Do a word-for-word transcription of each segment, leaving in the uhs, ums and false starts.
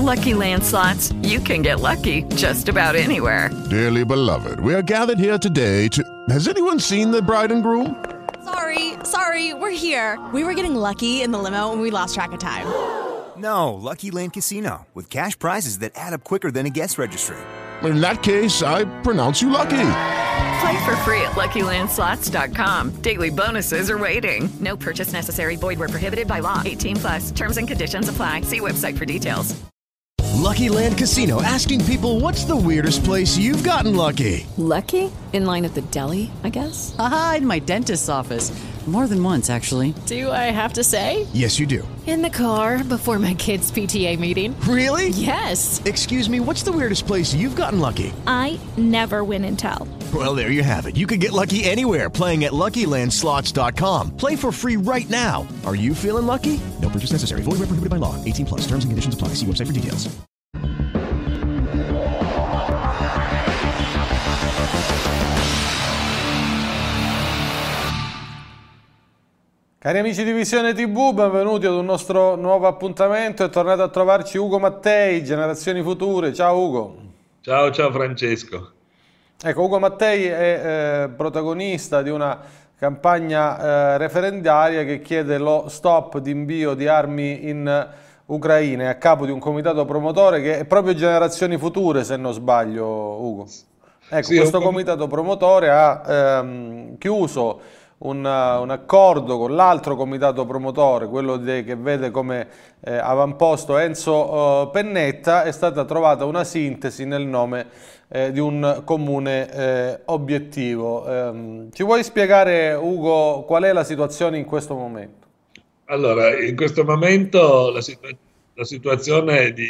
Lucky Land Slots, you can get lucky just about anywhere. Dearly beloved, we are gathered here today to... Has anyone seen the bride and groom? Sorry, sorry, we're here. We were getting lucky in the limo and we lost track of time. No, Lucky Land Casino, with cash prizes that add up quicker than a guest registry. In that case, I pronounce you lucky. Play for free at Lucky Land Slots dot com. Daily bonuses are waiting. No purchase necessary. Void where prohibited by law. eighteen plus. Terms and conditions apply. See website for details. Lucky Land Casino, asking people, what's the weirdest place you've gotten lucky? Lucky? In line at the deli, I guess? Aha, in my dentist's office. More than once, actually. Do I have to say? Yes, you do. In the car before my kids' P T A meeting. Really? Yes. Excuse me, what's the weirdest place you've gotten lucky? I never win and tell. Well, there you have it. You can get lucky anywhere, playing at Lucky Land Slots dot com. Play for free right now. Are you feeling lucky? No purchase necessary. Void where prohibited by law. eighteen plus. Terms and conditions apply. See website for details. Cari amici di Visione tivù, benvenuti ad un nostro nuovo appuntamento. È tornato a trovarci Ugo Mattei, Generazioni Future. Ciao Ugo. Ciao, ciao Francesco. Ecco, Ugo Mattei è eh, protagonista di una campagna eh, referendaria che chiede lo stop di invio di armi in Ucraina. È a capo di un comitato promotore che è proprio Generazioni Future, se non sbaglio, Ugo. Ecco, sì, questo un... comitato promotore ha ehm, chiuso Un, un accordo con l'altro comitato promotore, quello de, che vede come eh, avamposto Enzo uh, Pennetta. È stata trovata una sintesi nel nome eh, di un comune eh, obiettivo. Eh, ci vuoi spiegare, Ugo, qual è la situazione in questo momento? Allora, in questo momento la, situa la situazione è di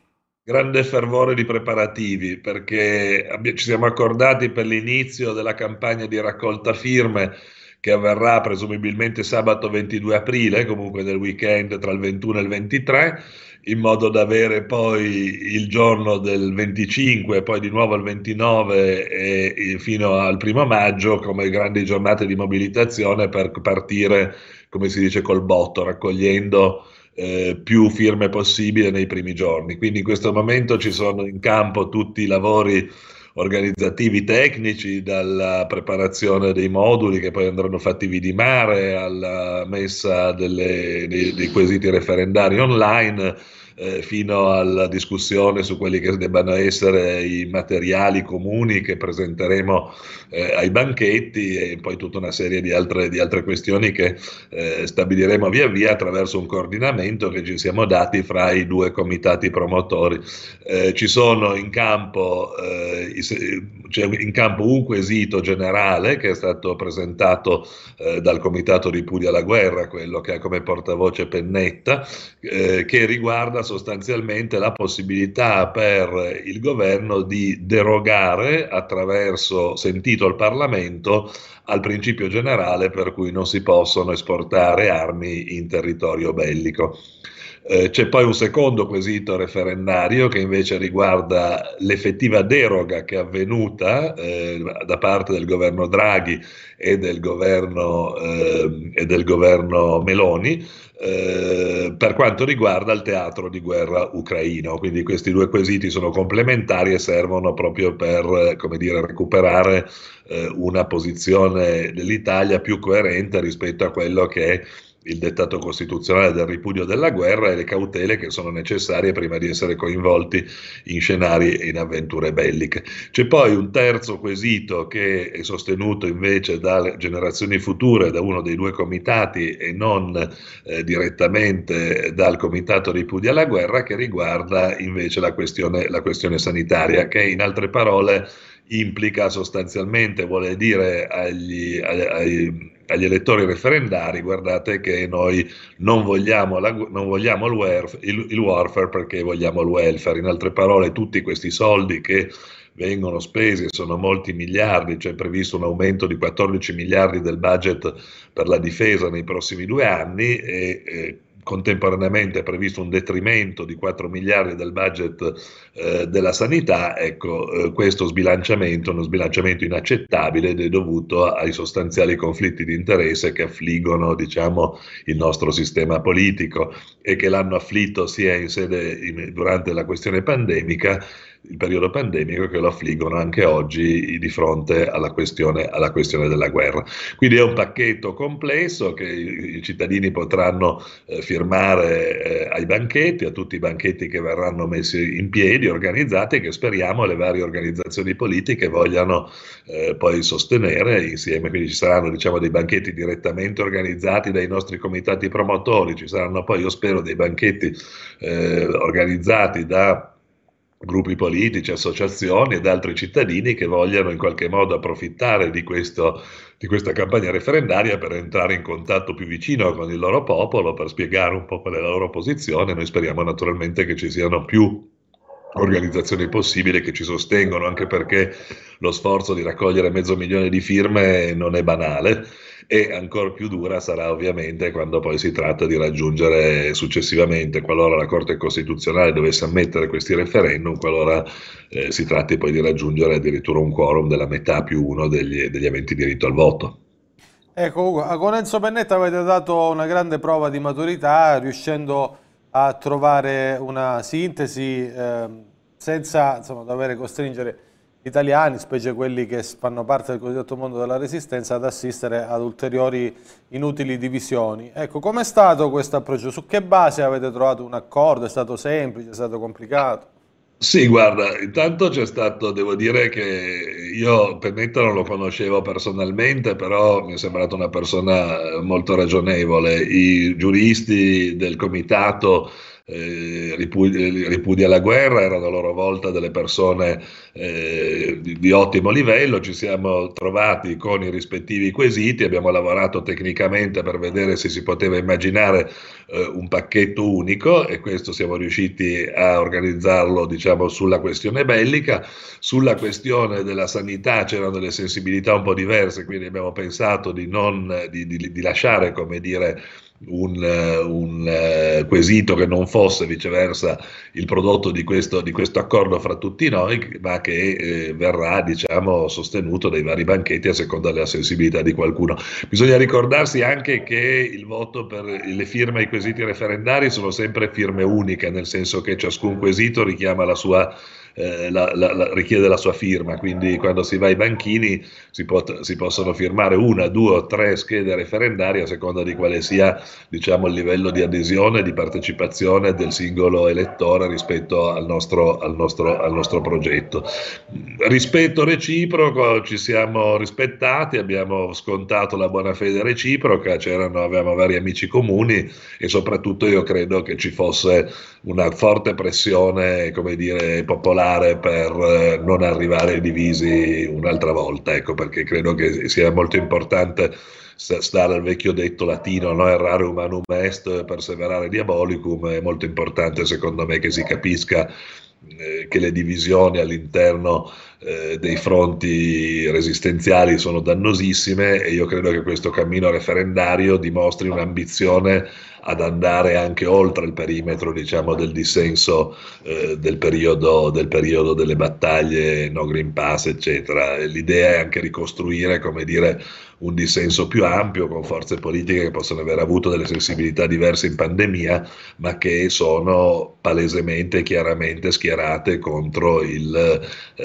grande fervore di preparativi, perché ci siamo accordati per l'inizio della campagna di raccolta firme che avverrà presumibilmente sabato ventidue aprile, comunque nel weekend tra il ventuno e il ventitré, in modo da avere poi il giorno del venticinque, poi di nuovo il ventinove e, e fino al primo maggio come grandi giornate di mobilitazione per partire, come si dice, col botto, raccogliendo eh, più firme possibile nei primi giorni. Quindi in questo momento ci sono in campo tutti i lavori organizzativi tecnici, dalla preparazione dei moduli che poi andranno fatti vidimare alla messa delle, dei, dei quesiti referendari online, eh, fino alla discussione su quelli che debbano essere i materiali comuni che presenteremo eh, ai banchetti, e poi tutta una serie di altre, di altre questioni che eh, stabiliremo via via attraverso un coordinamento che ci siamo dati fra i due comitati promotori. Eh, ci sono in campo eh, c'è in campo un quesito generale che è stato presentato eh, dal Comitato Ripudia alla Guerra, quello che ha come portavoce Pennetta, eh, che riguarda sostanzialmente la possibilità per il governo di derogare, attraverso sentito il Parlamento, al principio generale per cui non si possono esportare armi in territorio bellico. Eh, c'è poi un secondo quesito referendario che invece riguarda l'effettiva deroga che è avvenuta eh, da parte del governo Draghi e del governo, eh, e del governo Meloni eh, per quanto riguarda il teatro di guerra ucraino. Quindi questi due quesiti sono complementari e servono proprio per, come dire, recuperare eh, una posizione dell'Italia più coerente rispetto a quello che è il dettato costituzionale del ripudio della guerra e le cautele che sono necessarie prima di essere coinvolti in scenari e in avventure belliche. C'è poi un terzo quesito che è sostenuto invece dalle Generazioni Future, da uno dei due comitati e non eh, direttamente dal comitato ripudia la guerra, che riguarda invece la questione, la questione sanitaria, che in altre parole implica sostanzialmente, vuole dire agli, agli, agli elettori referendari: guardate che noi non vogliamo, la, non vogliamo il, warf, il, il warfare perché vogliamo il welfare. In altre parole, tutti questi soldi che vengono spesi, sono molti miliardi, c'è previsto un aumento di quattordici miliardi del budget per la difesa nei prossimi due anni e eh, contemporaneamente è previsto un detrimento di quattro miliardi del budget eh, della sanità. Ecco, eh, questo sbilanciamento è uno sbilanciamento inaccettabile ed è dovuto ai sostanziali conflitti di interesse che affliggono, diciamo, il nostro sistema politico e che l'hanno afflitto sia in sede in, durante la questione pandemica, il periodo pandemico, che lo affliggono anche oggi di fronte alla questione, alla questione della guerra. Quindi è un pacchetto complesso che i, i cittadini potranno eh, firmare eh, ai banchetti, a tutti i banchetti che verranno messi in piedi, organizzati, e che speriamo le varie organizzazioni politiche vogliano eh, poi sostenere insieme. Quindi ci saranno, diciamo, dei banchetti direttamente organizzati dai nostri comitati promotori, ci saranno poi, io spero, dei banchetti eh, organizzati da gruppi politici, associazioni ed altri cittadini che vogliano in qualche modo approfittare di, questo, di questa campagna referendaria per entrare in contatto più vicino con il loro popolo, per spiegare un po' qual è la loro posizione. Noi speriamo naturalmente che ci siano più organizzazioni possibili che ci sostengono, anche perché lo sforzo di raccogliere mezzo milione di firme non è banale, e ancora più dura sarà ovviamente quando poi si tratta di raggiungere successivamente, qualora la Corte Costituzionale dovesse ammettere questi referendum, qualora eh, si tratti poi di raggiungere addirittura un quorum della metà più uno degli, degli aventi diritto al voto. Ecco, Ugo, con Enzo Pennetta avete dato una grande prova di maturità, riuscendo a trovare una sintesi eh, senza, insomma, dover costringere gli italiani, specie quelli che fanno parte del cosiddetto mondo della resistenza, ad assistere ad ulteriori inutili divisioni. Ecco, com'è stato questo approccio? Su che base avete trovato un accordo? È stato semplice? È stato complicato? Sì, guarda, intanto c'è stato, devo dire che io Pennetta non lo conoscevo personalmente, però mi è sembrato una persona molto ragionevole. I giuristi del comitato eh, ripudi- ripudia la guerra erano a loro volta delle persone eh, di, di ottimo livello. Ci siamo trovati con i rispettivi quesiti, abbiamo lavorato tecnicamente per vedere se si poteva immaginare eh, un pacchetto unico, e questo siamo riusciti a organizzarlo, diciamo, sulla questione bellica. Sulla questione della sanità c'erano delle sensibilità un po' diverse, quindi abbiamo pensato di, non, di, di, di lasciare, come dire, un, un uh, quesito che non fosse viceversa il prodotto di questo, di questo accordo fra tutti noi, ma che eh, verrà, diciamo, sostenuto dai vari banchetti a seconda della sensibilità di qualcuno. Bisogna ricordarsi anche che il voto per le firme ai quesiti referendari sono sempre firme uniche, nel senso che ciascun quesito richiama la sua Eh, la, la, la, richiede la sua firma, quindi quando si va ai banchini si, pot- si possono firmare una, due o tre schede referendarie a seconda di quale sia, diciamo, il livello di adesione e di partecipazione del singolo elettore rispetto al nostro, al nostro, al nostro progetto. Rispetto reciproco, ci siamo rispettati, abbiamo scontato la buona fede reciproca, c'erano, avevamo vari amici comuni, e soprattutto io credo che ci fosse una forte pressione, come dire, popolare per eh, non arrivare divisi un'altra volta, ecco, perché credo che sia molto importante stare al vecchio detto latino, no? Errare humanum est, perseverare diabolicum. È molto importante, secondo me, che si capisca eh, che le divisioni all'interno eh, dei fronti resistenziali sono dannosissime, e io credo che questo cammino referendario dimostri un'ambizione ad andare anche oltre il perimetro, diciamo, del dissenso eh, del periodo, del periodo delle battaglie, no Green Pass, eccetera. L'idea è anche ricostruire, come dire, un dissenso più ampio con forze politiche che possono aver avuto delle sensibilità diverse in pandemia, ma che sono palesemente e chiaramente schierate contro il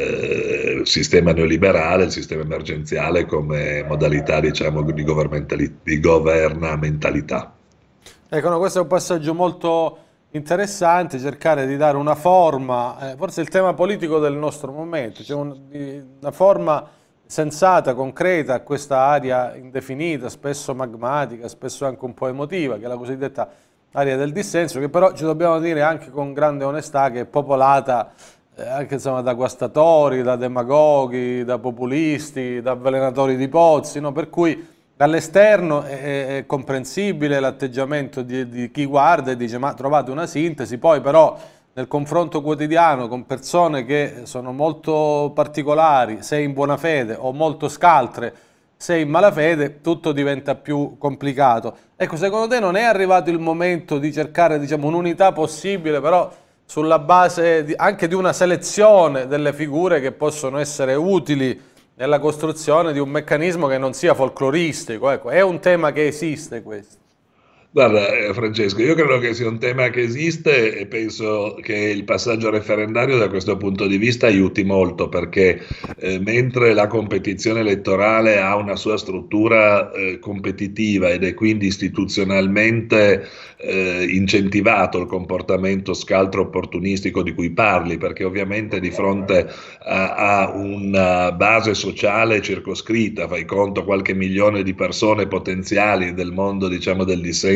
eh, sistema neoliberale, il sistema emergenziale come modalità, diciamo, di, governamentali- di governamentalità. Ecco, no, questo è un passaggio molto interessante, cercare di dare una forma, eh, forse il tema politico del nostro momento, cioè un, una forma sensata, concreta a questa area indefinita, spesso magmatica, spesso anche un po' emotiva, che è la cosiddetta area del dissenso, che però ci dobbiamo dire anche con grande onestà che è popolata eh, anche, insomma, da guastatori, da demagoghi, da populisti, da avvelenatori di pozzi, no? Per cui dall'esterno è, è comprensibile l'atteggiamento di, di chi guarda e dice ma trovate una sintesi, poi però nel confronto quotidiano con persone che sono molto particolari, se in buona fede, o molto scaltre, se in malafede, tutto diventa più complicato. Ecco, secondo te non è arrivato il momento di cercare, diciamo, un'unità possibile, però sulla base di, anche di una selezione delle figure che possono essere utili nella costruzione di un meccanismo che non sia folcloristico? Ecco, è un tema che esiste questo. Guarda, eh, Francesco, io credo che sia un tema che esiste e penso che il passaggio referendario da questo punto di vista aiuti molto, perché eh, mentre la competizione elettorale ha una sua struttura eh, competitiva ed è quindi istituzionalmente eh, incentivato il comportamento scaltro opportunistico di cui parli, perché ovviamente di fronte a, a una base sociale circoscritta, fai conto qualche milione di persone potenziali del mondo, diciamo, del dissenso,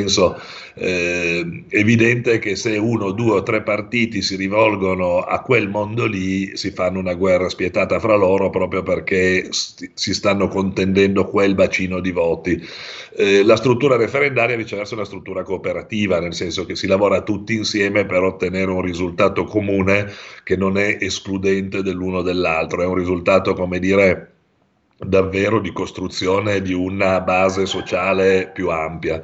Eh, evidente che se uno, due o tre partiti si rivolgono a quel mondo lì si fanno una guerra spietata fra loro proprio perché st- si stanno contendendo quel bacino di voti. Eh, la struttura referendaria viceversa è una struttura cooperativa, nel senso che si lavora tutti insieme per ottenere un risultato comune che non è escludente dell'uno dell'altro, è un risultato, come dire, davvero di costruzione di una base sociale più ampia.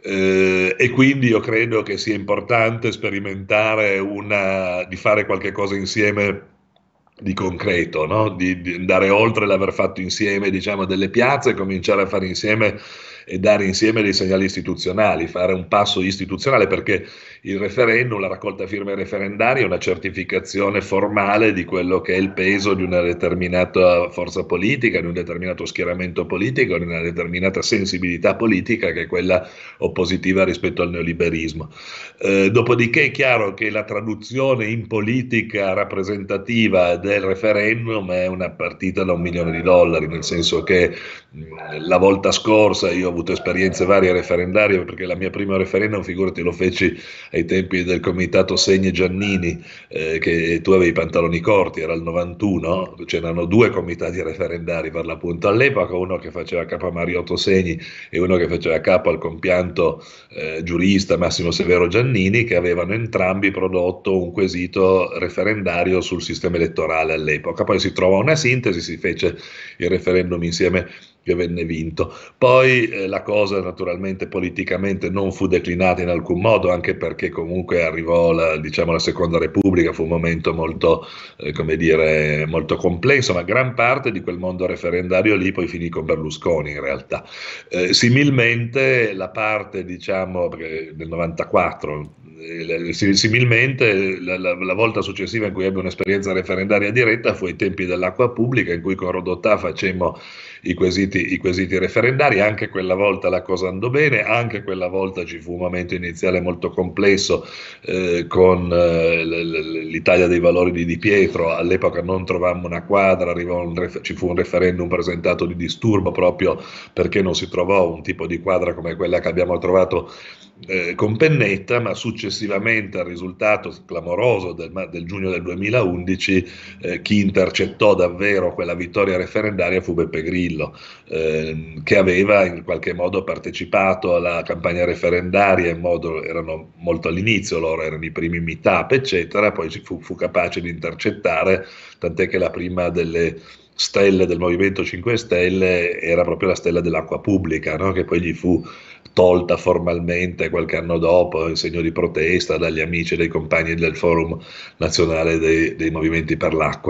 Eh, e quindi io credo che sia importante sperimentare una, di fare qualche cosa insieme di concreto, no? Di, di andare oltre l'aver fatto insieme, diciamo, delle piazze, cominciare a fare insieme e dare insieme dei segnali istituzionali, fare un passo istituzionale, perché il referendum, la raccolta firme referendaria è una certificazione formale di quello che è il peso di una determinata forza politica, di un determinato schieramento politico, di una determinata sensibilità politica che è quella oppositiva rispetto al neoliberismo. Eh, dopodiché è chiaro che la traduzione in politica rappresentativa del referendum è una partita da un milione di dollari, nel senso che mh, la volta scorsa io ho avuto esperienze varie referendarie, perché la mia prima referendum, figurati, lo feci ai tempi del comitato Segni Giannini, eh, che tu avevi i pantaloni corti, era il novantuno, c'erano due comitati referendari per l'appunto all'epoca, uno che faceva capo a Mariotto Segni e uno che faceva capo al compianto eh, giurista Massimo Severo Giannini, che avevano entrambi prodotto un quesito referendario sul sistema elettorale all'epoca. Poi si trovò una sintesi, si fece il referendum insieme, che venne vinto. Poi eh, la cosa naturalmente politicamente non fu declinata in alcun modo, anche perché comunque arrivò la, diciamo, la Seconda Repubblica, fu un momento molto, eh, come dire, molto complesso, ma gran parte di quel mondo referendario lì poi finì con Berlusconi in realtà. Eh, similmente la parte, diciamo, perché nel novantaquattro, eh, similmente la, la, la volta successiva in cui ebbe un'esperienza referendaria diretta fu ai tempi dell'acqua pubblica, in cui con Rodotà facemmo I quesiti, i quesiti referendari. Anche quella volta la cosa andò bene, anche quella volta ci fu un momento iniziale molto complesso eh, con eh, l'Italia dei Valori di Di Pietro. All'epoca non trovammo una quadra, arrivò un ref- ci fu un referendum presentato di disturbo proprio perché non si trovò un tipo di quadra come quella che abbiamo trovato eh, con Pennetta, ma successivamente al risultato clamoroso del, del giugno del duemilaundici eh, chi intercettò davvero quella vittoria referendaria fu Beppe Grillo, eh, che aveva in qualche modo partecipato alla campagna referendaria in modo, erano molto all'inizio, loro erano i primi meetup eccetera, poi fu, fu capace di intercettare, tant'è che la prima delle stelle del Movimento cinque Stelle era proprio la stella dell'acqua pubblica, no? Che poi gli fu tolta formalmente qualche anno dopo in segno di protesta dagli amici e dei compagni del Forum Nazionale dei, dei Movimenti per l'Acqua.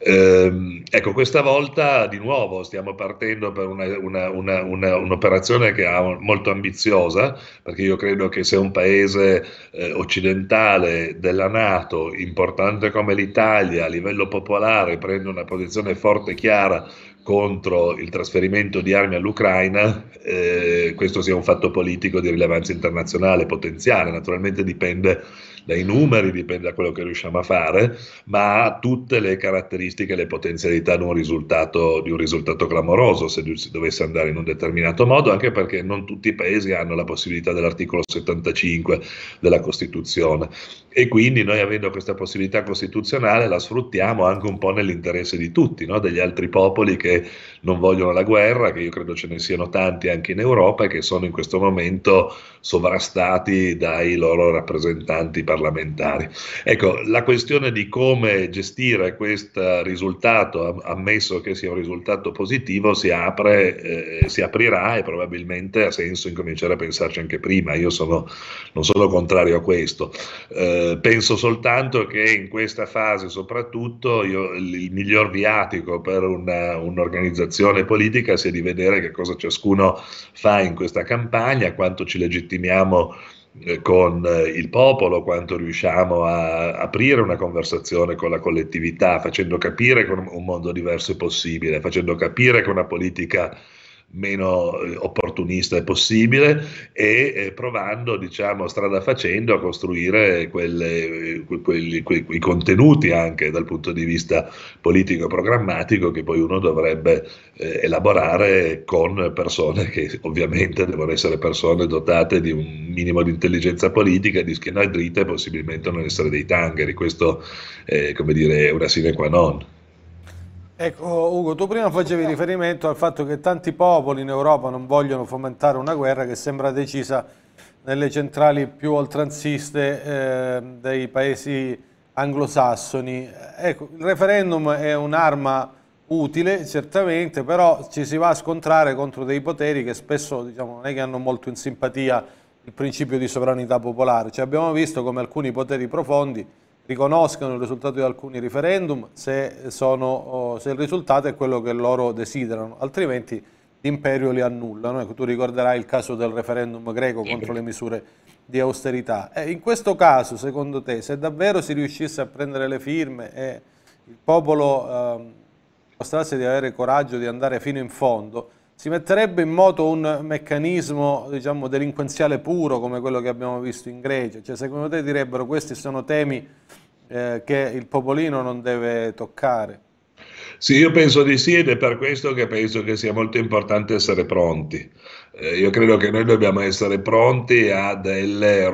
Ehm, ecco, questa volta di nuovo stiamo partendo per una, una, una, una, un'operazione che è molto ambiziosa, perché io credo che se un paese eh, occidentale della NATO, importante come l'Italia, a livello popolare, prende una posizione forte e chiara contro il trasferimento di armi all'Ucraina, eh, questo sia un fatto politico di rilevanza internazionale potenziale. Naturalmente dipende dai numeri, dipende da quello che riusciamo a fare, ma ha tutte le caratteristiche e le potenzialità di un risultato, di un risultato clamoroso se dovesse andare in un determinato modo, anche perché non tutti i paesi hanno la possibilità dell'articolo settantacinque della Costituzione, e quindi noi, avendo questa possibilità costituzionale, la sfruttiamo anche un po' nell'interesse di tutti, no? Degli altri popoli che non vogliono la guerra, che io credo ce ne siano tanti anche in Europa e che sono in questo momento sovrastati dai loro rappresentanti parlamentari. Ecco, la questione di come gestire questo risultato, ammesso che sia un risultato positivo, si apre, eh, si aprirà e probabilmente ha senso incominciare a pensarci anche prima. Io sono, non sono contrario a questo, eh, penso soltanto che in questa fase soprattutto io, il, il miglior viatico per una, un'organizzazione politica sia di vedere che cosa ciascuno fa in questa campagna, quanto ci legittimiamo eh, con eh, il popolo, quanto riusciamo a aprire una conversazione con la collettività, facendo capire che un, un mondo diverso è possibile, facendo capire che una politica meno eh, opportunista è possibile e eh, provando, diciamo, strada facendo a costruire quelle, que, quelli, que, quei contenuti anche dal punto di vista politico e programmatico che poi uno dovrebbe eh, elaborare con persone che ovviamente devono essere persone dotate di un minimo di intelligenza politica, di schiena dritta e possibilmente non essere dei tangheri. Questo è, come dire, una sine qua non. Ecco Ugo, tu prima facevi riferimento al fatto che tanti popoli in Europa non vogliono fomentare una guerra che sembra decisa nelle centrali più oltranziste eh, dei paesi anglosassoni. Ecco, il referendum è un'arma utile certamente, però ci si va a scontrare contro dei poteri che spesso, diciamo, non è che hanno molto in simpatia il principio di sovranità popolare. Cioè, abbiamo visto come alcuni poteri profondi riconoscano il risultato di alcuni referendum se, sono, se il risultato è quello che loro desiderano, altrimenti l'imperio li annullano. Ecco, tu ricorderai il caso del referendum greco contro le misure di austerità. E in questo caso, secondo te, se davvero si riuscisse a prendere le firme e il popolo eh, mostrasse di avere coraggio di andare fino in fondo, si metterebbe in moto un meccanismo, diciamo, delinquenziale puro come quello che abbiamo visto in Grecia? Cioè, secondo te direbbero questi sono temi eh, che il popolino non deve toccare? Sì, io penso di sì, ed è per questo che penso che sia molto importante essere pronti. Eh, io credo che noi dobbiamo essere pronti a delle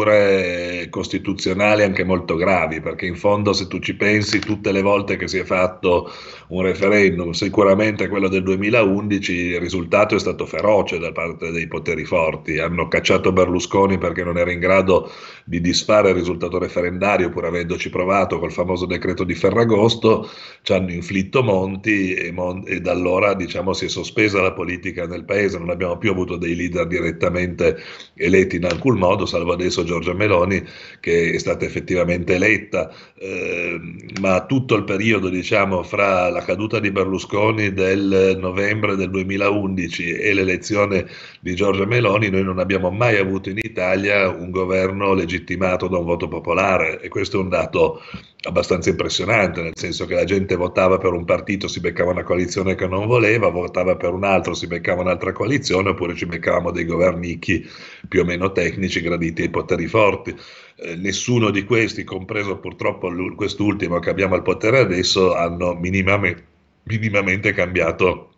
rotture costituzionali anche molto gravi, perché in fondo, se tu ci pensi, tutte le volte che si è fatto un referendum, sicuramente quello del duemilaundici, il risultato è stato feroce da parte dei poteri forti. Hanno cacciato Berlusconi perché non era in grado di disfare il risultato referendario, pur avendoci provato col famoso decreto di Ferragosto, ci hanno inflitto Monti e, Mon- e da allora, diciamo, si è sospesa la politica nel paese, non abbiamo più avuto dei leader direttamente eletti in alcun modo, salvo adesso Giorgia Meloni, che è stata effettivamente eletta, eh, ma tutto il periodo, diciamo, fra la caduta di Berlusconi del novembre del duemilaundici e l'elezione di Giorgia Meloni, noi non abbiamo mai avuto in Italia un governo legittimato da un voto popolare, e questo è un dato abbastanza impressionante, nel senso che la gente votava per un partito, si beccava una coalizione che non voleva, votava per un altro, si beccava un'altra coalizione, oppure ci beccavamo dei governicchi più o meno tecnici graditi ai poteri forti. Eh, nessuno di questi, compreso purtroppo quest'ultimo che abbiamo al potere adesso, hanno minimamente, minimamente cambiato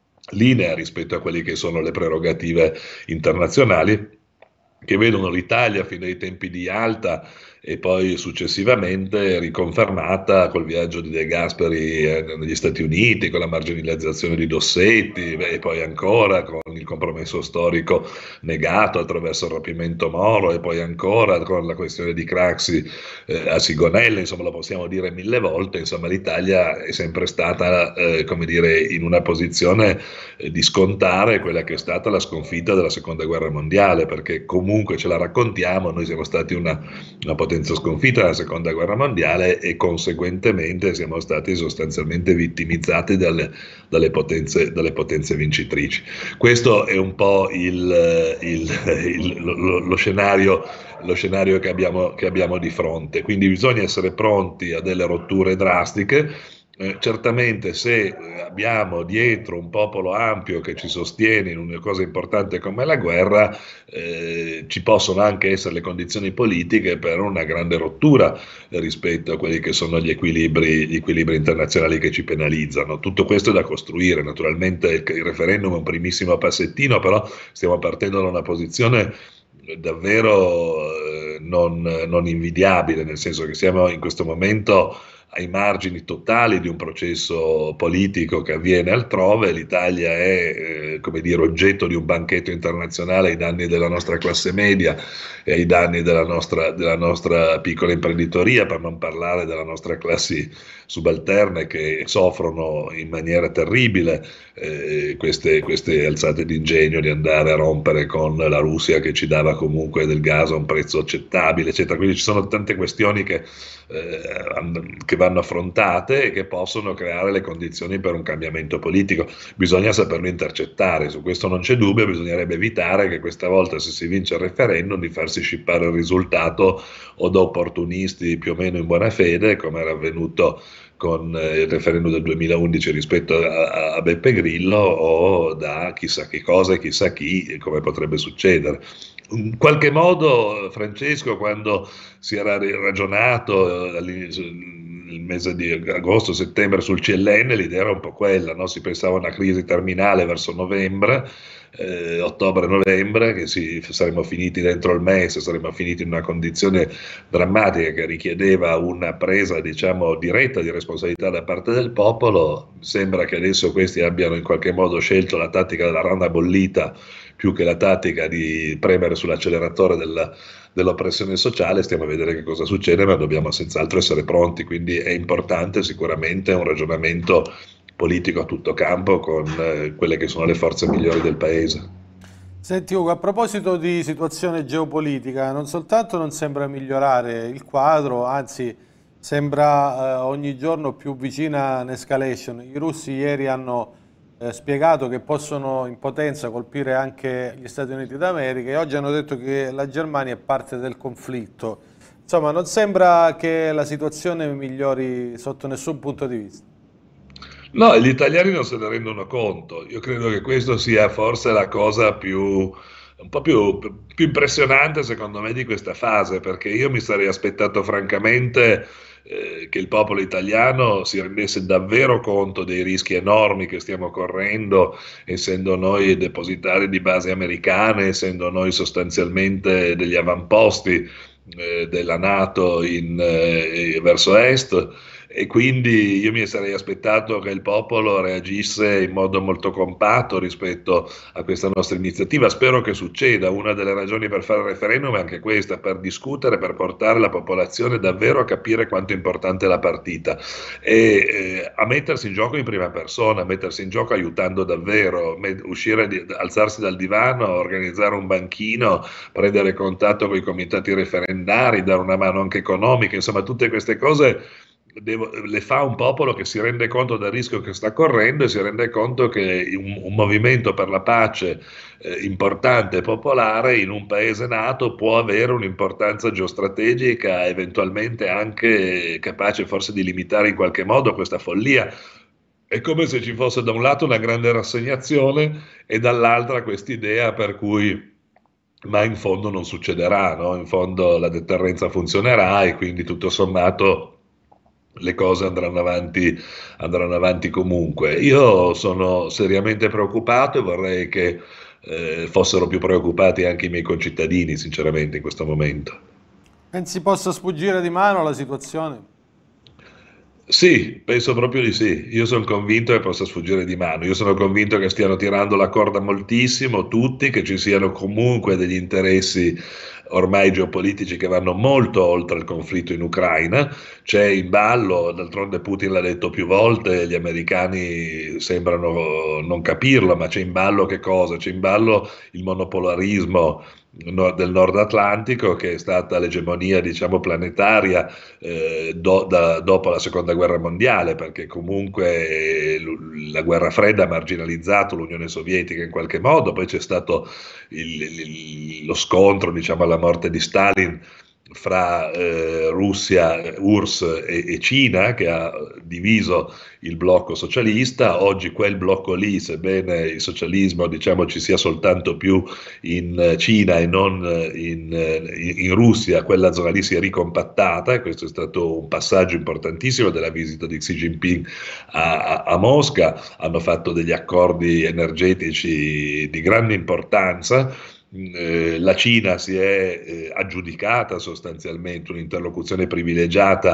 linea rispetto a quelle che sono le prerogative internazionali, che vedono l'Italia fino ai tempi di Alta e poi successivamente riconfermata col viaggio di De Gasperi eh, negli Stati Uniti, con la marginalizzazione di Dossetti, e poi ancora con il compromesso storico negato attraverso il rapimento Moro, e poi ancora con la questione di Craxi eh, a Sigonella. Insomma, lo possiamo dire mille volte, insomma l'Italia è sempre stata eh, come dire, in una posizione eh, di scontare quella che è stata la sconfitta della seconda guerra mondiale, perché comunque ce la raccontiamo, noi siamo stati una, una potenza sconfitta nella seconda guerra mondiale e conseguentemente siamo stati sostanzialmente vittimizzati dalle, dalle, potenze, dalle potenze vincitrici. Questo è un po' il, il, il, lo, lo scenario, lo scenario che abbiamo, che abbiamo di fronte, quindi bisogna essere pronti a delle rotture drastiche. Eh, certamente se abbiamo dietro un popolo ampio che ci sostiene in una cosa importante come la guerra, eh, ci possono anche essere le condizioni politiche per una grande rottura eh, rispetto a quelli che sono gli equilibri, gli equilibri internazionali che ci penalizzano. Tutto questo è da costruire, naturalmente il, il referendum è un primissimo passettino, però stiamo partendo da una posizione davvero eh, non, non invidiabile, nel senso che siamo in questo momento ai margini totali di un processo politico che avviene altrove. L'Italia è, eh, come dire, oggetto di un banchetto internazionale ai danni della nostra classe media e ai danni della nostra, della nostra piccola imprenditoria, per non parlare della nostra classi subalterne che soffrono in maniera terribile eh, queste, queste alzate d'ingegno di andare a rompere con la Russia che ci dava comunque del gas a un prezzo accettabile, eccetera. Quindi ci sono tante questioni che, eh, che vanno affrontate e che possono creare le condizioni per un cambiamento politico. Bisogna saperlo intercettare, su questo non c'è dubbio. Bisognerebbe evitare che questa volta, se si vince il referendum, di farsi scippare il risultato o da opportunisti più o meno in buona fede, come era avvenuto con il referendum del duemilaundici rispetto a, a Beppe Grillo, o da chissà che cosa e chissà chi, come potrebbe succedere. In qualche modo, Francesco, quando si era ragionato all'inizio, il mese di agosto-settembre sul C L N, l'idea era un po' quella, no? Si pensava a una crisi terminale verso novembre, eh, ottobre-novembre, che si, saremmo finiti dentro il mese, saremmo finiti in una condizione drammatica che richiedeva una presa, diciamo, diretta di responsabilità da parte del popolo. Sembra che adesso questi abbiano in qualche modo scelto la tattica della rana bollita più che la tattica di premere sull'acceleratore del, dell'oppressione sociale. Stiamo a vedere che cosa succede, ma dobbiamo senz'altro essere pronti, quindi è importante sicuramente un ragionamento politico a tutto campo con eh, quelle che sono le forze migliori del paese. Senti Ugo, a proposito di situazione geopolitica, non soltanto non sembra migliorare il quadro, anzi sembra eh, ogni giorno più vicina a un'escalation. I russi ieri hanno eh, spiegato che possono in potenza colpire anche gli Stati Uniti d'America e oggi hanno detto che la Germania è parte del conflitto. Insomma, non sembra che la situazione migliori sotto nessun punto di vista. No, gli italiani non se ne rendono conto. Io credo che questo sia forse la cosa più, un po' più, più impressionante secondo me di questa fase, perché io mi sarei aspettato francamente eh, che il popolo italiano si rendesse davvero conto dei rischi enormi che stiamo correndo, essendo noi depositari di basi americane, essendo noi sostanzialmente degli avamposti eh, della NATO in, eh, verso est. E quindi io mi sarei aspettato che il popolo reagisse in modo molto compatto rispetto a questa nostra iniziativa. Spero che succeda. Una delle ragioni per fare il referendum è anche questa, per discutere, per portare la popolazione davvero a capire quanto è importante la partita e eh, a mettersi in gioco in prima persona, a mettersi in gioco aiutando davvero, met- uscire, di, alzarsi dal divano, organizzare un banchino, prendere contatto con i comitati referendari, dare una mano anche economica, insomma tutte queste cose Devo, le fa un popolo che si rende conto del rischio che sta correndo e si rende conto che un, un movimento per la pace eh, importante e popolare in un paese nato può avere un'importanza geostrategica, eventualmente anche capace forse di limitare in qualche modo questa follia. È come se ci fosse da un lato una grande rassegnazione e dall'altra quest'idea per cui ma in fondo non succederà, no? In fondo la deterrenza funzionerà e quindi tutto sommato le cose andranno avanti, andranno avanti comunque. Io sono seriamente preoccupato e vorrei che eh, fossero più preoccupati anche i miei concittadini, sinceramente, in questo momento. Pensi possa sfuggire di mano la situazione? Sì, penso proprio di sì. Io sono convinto che possa sfuggire di mano. Io sono convinto che stiano tirando la corda moltissimo tutti, che ci siano comunque degli interessi ormai geopolitici che vanno molto oltre il conflitto in Ucraina. C'è in ballo, d'altronde Putin l'ha detto più volte, gli americani sembrano non capirlo, ma c'è in ballo che cosa? C'è in ballo il monopolarismo del Nord Atlantico, che è stata l'egemonia, diciamo, planetaria eh, do, da, dopo la seconda guerra mondiale, perché comunque la guerra fredda ha marginalizzato l'Unione Sovietica in qualche modo. Poi c'è stato il, il, lo scontro, diciamo, alla morte di Stalin fra eh, Russia, U R S S e, e Cina, che ha diviso il blocco socialista. Oggi quel blocco lì, sebbene il socialismo, diciamo, ci sia soltanto più in Cina e non in, in Russia, quella zona lì si è ricompattata, e questo è stato un passaggio importantissimo della visita di Xi Jinping a, a, a Mosca. Hanno fatto degli accordi energetici di grande importanza. Eh, la Cina si è eh, aggiudicata sostanzialmente un'interlocuzione privilegiata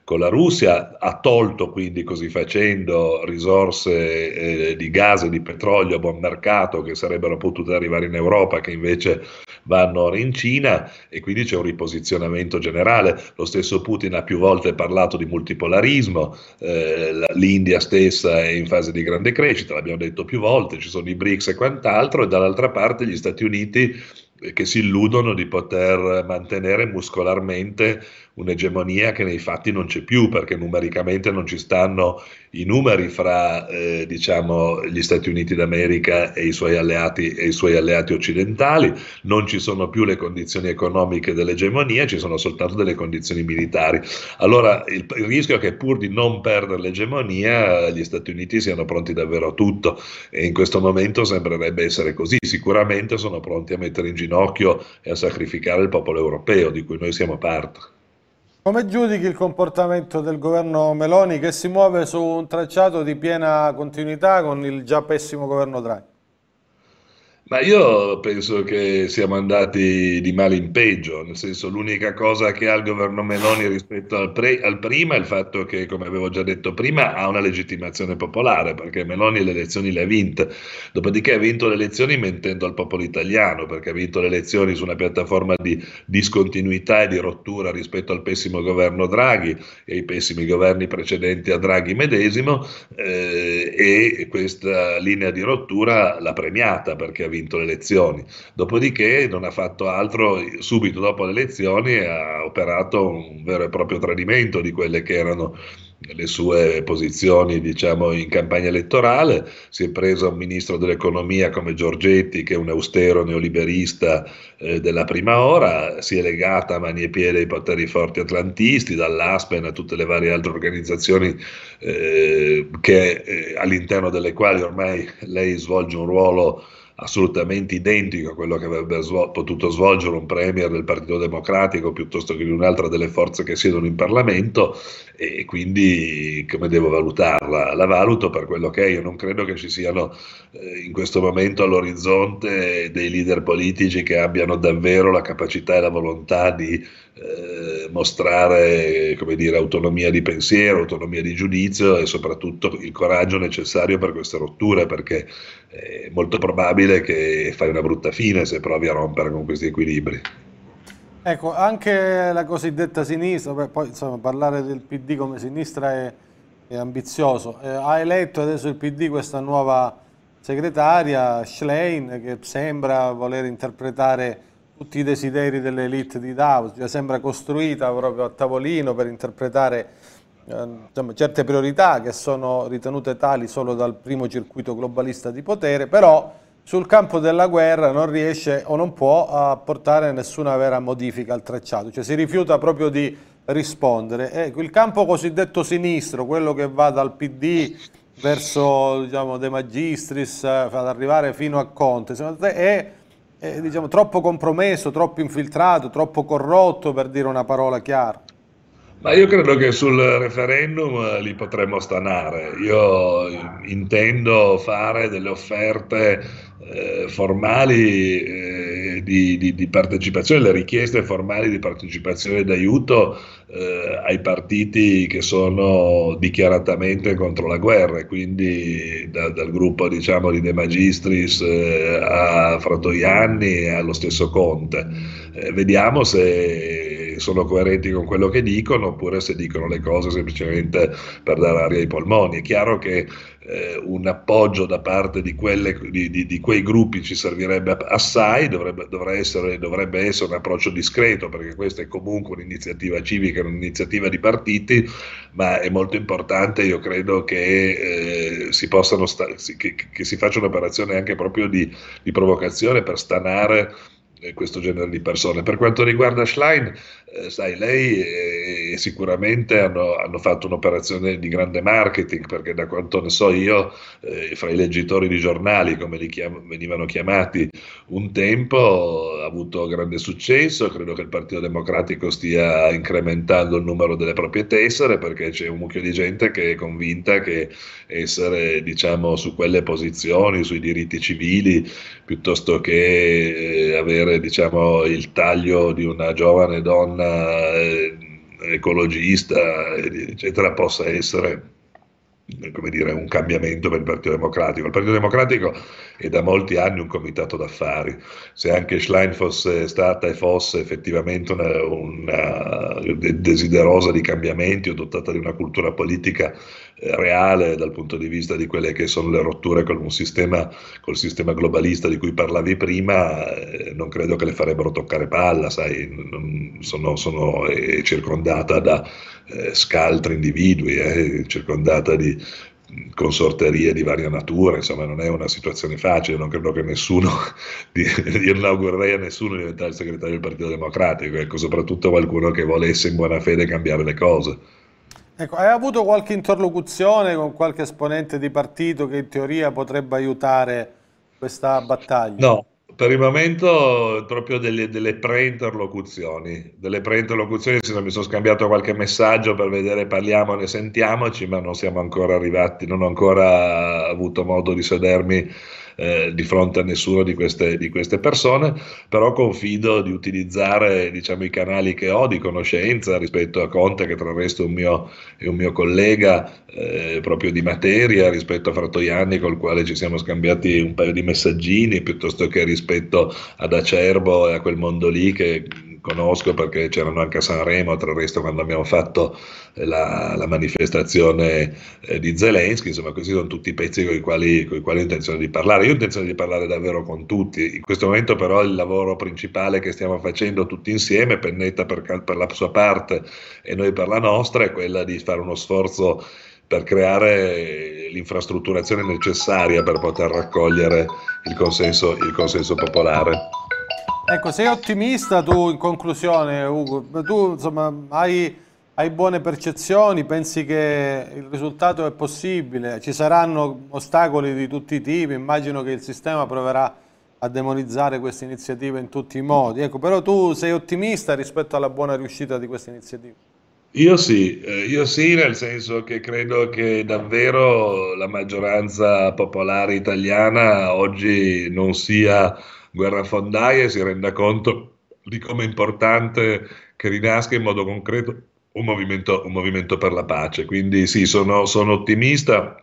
con la Russia, ha tolto quindi così facendo risorse eh, di gas e di petrolio a buon mercato che sarebbero potute arrivare in Europa, che invece vanno ora in Cina, e quindi c'è un riposizionamento generale. Lo stesso Putin ha più volte parlato di multipolarismo, eh, l'India stessa è in fase di grande crescita, l'abbiamo detto più volte, ci sono i BRICS e quant'altro, e dall'altra parte gli Stati Uniti che si illudono di poter mantenere muscolarmente un'egemonia che nei fatti non c'è più, perché numericamente non ci stanno i numeri fra eh, diciamo gli Stati Uniti d'America e i suoi alleati e i suoi alleati occidentali, non ci sono più le condizioni economiche dell'egemonia, ci sono soltanto delle condizioni militari. Allora il, il rischio è che, pur di non perdere l'egemonia, gli Stati Uniti siano pronti davvero a tutto, e in questo momento sembrerebbe essere così. Sicuramente sono pronti a mettere in ginocchio e a sacrificare il popolo europeo, di cui noi siamo parte. Come giudichi il comportamento del governo Meloni, che si muove su un tracciato di piena continuità con il già pessimo governo Draghi? Ma io penso che siamo andati di male in peggio, nel senso, l'unica cosa che ha il governo Meloni rispetto al, pre, al prima è il fatto che, come avevo già detto prima, ha una legittimazione popolare, perché Meloni le elezioni le ha vinte, dopodiché ha vinto le elezioni mentendo al popolo italiano, perché ha vinto le elezioni su una piattaforma di discontinuità e di rottura rispetto al pessimo governo Draghi e ai pessimi governi precedenti a Draghi medesimo, eh, e questa linea di rottura l'ha premiata, perché ha vinto vinto le elezioni. Dopodiché non ha fatto altro, subito dopo le elezioni ha operato un vero e proprio tradimento di quelle che erano le sue posizioni, diciamo, in campagna elettorale. Si è preso un ministro dell'economia come Giorgetti, che è un austero neoliberista eh, della prima ora, si è legata a mani e piedi ai poteri forti atlantisti, dall'Aspen a tutte le varie altre organizzazioni eh, che, eh, all'interno delle quali ormai lei svolge un ruolo assolutamente identico a quello che avrebbe svol- potuto svolgere un premier del Partito Democratico piuttosto che di un'altra delle forze che siedono in Parlamento, e quindi come devo valutarla? La valuto per quello che è. Io non credo che ci siano eh, in questo momento all'orizzonte dei leader politici che abbiano davvero la capacità e la volontà di eh, mostrare, come dire, autonomia di pensiero, autonomia di giudizio e soprattutto il coraggio necessario per queste rotture, perché è molto probabile che fai una brutta fine se provi a rompere con questi equilibri. Ecco, anche la cosiddetta sinistra, beh, poi insomma parlare del P D come sinistra è, è ambizioso, eh, ha eletto adesso il P D questa nuova segretaria, Schlein, che sembra voler interpretare tutti i desideri delle elite di Davos, cioè sembra costruita proprio a tavolino per interpretare eh, insomma, certe priorità che sono ritenute tali solo dal primo circuito globalista di potere, però sul campo della guerra non riesce o non può apportare nessuna vera modifica al tracciato, cioè si rifiuta proprio di rispondere. Ecco, il campo cosiddetto sinistro, quello che va dal P D verso, diciamo, De Magistris, ad arrivare fino a Conte, secondo te è, è diciamo, troppo compromesso, troppo infiltrato, troppo corrotto, per dire una parola chiara? Ma io credo che sul referendum li potremmo stanare. Io intendo fare delle offerte eh, formali eh, di, di, di partecipazione, le richieste formali di partecipazione e d'aiuto eh, ai partiti che sono dichiaratamente contro la guerra, e quindi da, dal gruppo, diciamo, di De Magistris eh, a Fratoianni e allo stesso Conte. Eh, vediamo se sono coerenti con quello che dicono, oppure se dicono le cose semplicemente per dare aria ai polmoni. È chiaro che eh, un appoggio da parte di, quelle, di, di, di quei gruppi ci servirebbe assai, dovrebbe, dovrebbe, essere, dovrebbe essere un approccio discreto, perché questa è comunque un'iniziativa civica, un'iniziativa di partiti, ma è molto importante, io credo, che, eh, si, possano sta- che, che si faccia un'operazione anche proprio di, di provocazione per stanare questo genere di persone. Per quanto riguarda Schlein, eh, sai, lei eh, sicuramente hanno, hanno fatto un'operazione di grande marketing, perché da quanto ne so io, eh, fra i leggitori di giornali, come li chiam- venivano chiamati un tempo, ha avuto grande successo. Credo che il Partito Democratico stia incrementando il numero delle proprie tessere, perché c'è un mucchio di gente che è convinta che essere, diciamo, su quelle posizioni, sui diritti civili, piuttosto che eh, avere, diciamo, il taglio di una giovane donna eh, ecologista, eccetera, possa essere, come dire, un cambiamento per il Partito Democratico. Il Partito Democratico è da molti anni un comitato d'affari. Se anche Schlein fosse stata e fosse effettivamente una, una desiderosa di cambiamenti o dotata di una cultura politica eh, reale dal punto di vista di quelle che sono le rotture con un sistema, col sistema globalista di cui parlavi prima, eh, non credo che le farebbero toccare palla, sai, non, sono, sono è circondata da eh, scaltri individui, eh, circondata di consorterie di varia natura, insomma non è una situazione facile, non credo che nessuno, io non augurerei a nessuno di diventare il segretario del Partito Democratico, ecco, soprattutto qualcuno che volesse in buona fede cambiare le cose. Ecco, hai avuto qualche interlocuzione con qualche esponente di partito che in teoria potrebbe aiutare questa battaglia? No. Per il momento proprio delle, delle pre-interlocuzioni, delle pre-interlocuzioni, mi sono scambiato qualche messaggio per vedere, parliamone, sentiamoci, ma non siamo ancora arrivati, non ho ancora avuto modo di sedermi eh, di fronte a nessuno di queste, di queste persone, però confido di utilizzare, diciamo, i canali che ho di conoscenza rispetto a Conte, che tra il resto è un mio, è un mio collega eh, proprio di materia, rispetto a Fratoianni col quale ci siamo scambiati un paio di messaggini, piuttosto che rispetto ad Acerbo e a quel mondo lì che conosco perché c'erano anche a Sanremo, tra il resto, quando abbiamo fatto la, la manifestazione eh, di Zelensky. Insomma, questi sono tutti i pezzi con i quali, con i quali ho intenzione di parlare. Io ho intenzione di parlare davvero con tutti. In questo momento però il lavoro principale che stiamo facendo tutti insieme, Pennetta per, per la sua parte e noi per la nostra, è quella di fare uno sforzo per creare l'infrastrutturazione necessaria per poter raccogliere il consenso, il consenso popolare. Ecco, sei ottimista tu, in conclusione, Ugo? Tu insomma hai, hai buone percezioni, pensi che il risultato è possibile? Ci saranno ostacoli di tutti i tipi, immagino che il sistema proverà a demonizzare queste iniziative in tutti i modi, ecco, però tu sei ottimista rispetto alla buona riuscita di queste iniziative? Io sì, eh, io sì, nel senso che credo che davvero la maggioranza popolare italiana oggi non sia guerrafondaia e si renda conto di come è importante che rinasca in modo concreto un movimento, un movimento per la pace. Quindi sì, sono, sono ottimista,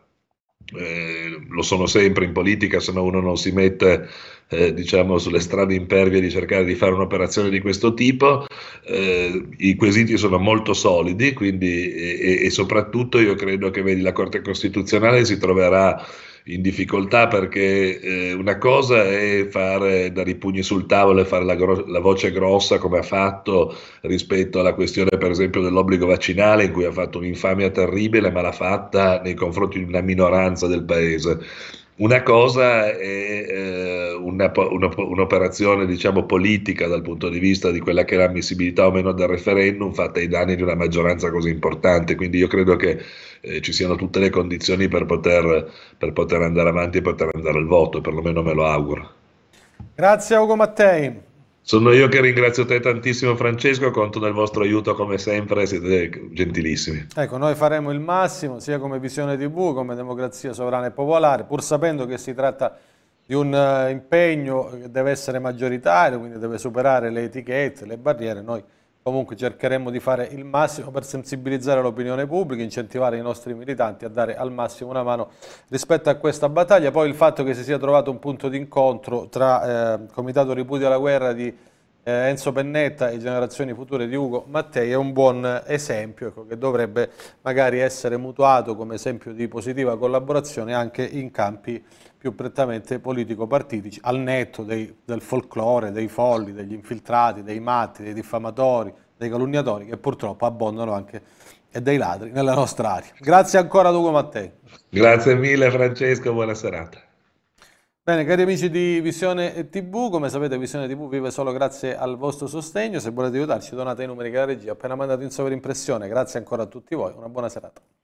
eh, lo sono sempre in politica, se no uno non si mette eh, diciamo sulle strade impervie di cercare di fare un'operazione di questo tipo. Eh, i quesiti sono molto solidi, quindi e, e soprattutto io credo che vedi, la Corte Costituzionale si troverà in difficoltà perché eh, una cosa è fare, dare i pugni sul tavolo e fare la, la voce grossa come ha fatto rispetto alla questione per esempio dell'obbligo vaccinale, in cui ha fatto un'infamia terribile, ma l'ha fatta nei confronti di una minoranza del paese. Una cosa è eh, una, una, un'operazione diciamo politica dal punto di vista di quella che è l'ammissibilità o meno del referendum fatta ai danni di una maggioranza così importante, quindi io credo che eh, ci siano tutte le condizioni per poter, per poter andare avanti e poter andare al voto, perlomeno me lo auguro. Grazie a Ugo Mattei. Sono io che ringrazio te tantissimo, Francesco, conto del vostro aiuto come sempre, siete gentilissimi. Ecco, noi faremo il massimo, sia come Visione tivù, come Democrazia Sovrana e Popolare, pur sapendo che si tratta di un uh, impegno che deve essere maggioritario, quindi deve superare le etichette, le barriere. Noi comunque cercheremo di fare il massimo per sensibilizzare l'opinione pubblica, incentivare i nostri militanti a dare al massimo una mano rispetto a questa battaglia. Poi il fatto che si sia trovato un punto di incontro tra eh, Comitato Ripudio alla Guerra di eh, Enzo Pennetta e Generazioni Future di Ugo Mattei è un buon esempio, ecco, che dovrebbe magari essere mutuato come esempio di positiva collaborazione anche in campi più prettamente politico-partitici, al netto dei, del folklore, dei folli, degli infiltrati, dei matti, dei diffamatori, dei calunniatori, che purtroppo abbondano anche, e dei ladri nella nostra area. Grazie ancora ad Ugo Mattei. Grazie mille Francesco, buona serata. Bene, cari amici di Visione tivù, come sapete Visione tivù vive solo grazie al vostro sostegno. Se volete aiutarci donate i numeri che la regia ha appena mandato in sovrimpressione. Grazie ancora a tutti voi, una buona serata.